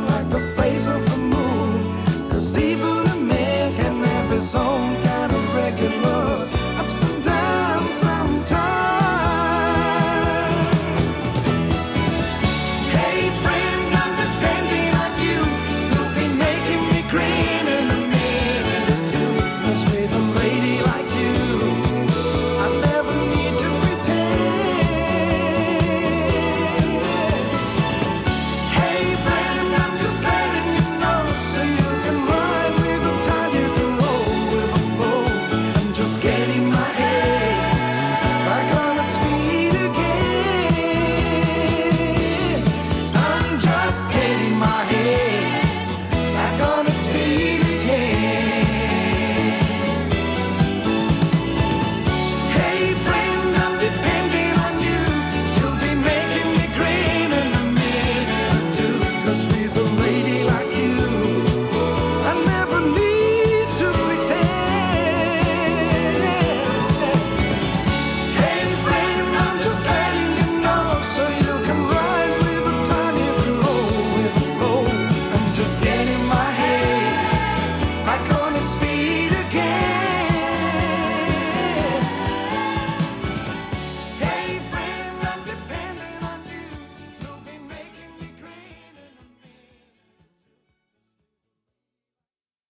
like the phase of the moon. 'Cause even a man can have his own kind of regular ups and downs sometimes. Hey friend, I'm depending on you. You'll be making me grin in a minute or two. 'Cause with a lady like you, I never need to pretend. Hey friend, I'm just letting you know, so you can ride with the tide, you can roll with the flow. I'm just getting my head back on its feet again. I'm just getting my head back on its feet again. Hey friend, I'm depending on you. You'll be making me grin in a minute or two. 'Cause with a lady like you, I never need to pretend. Hey friend, I'm just letting you know, so you can ride with the tide, you can roll with the flow. I'm just getting my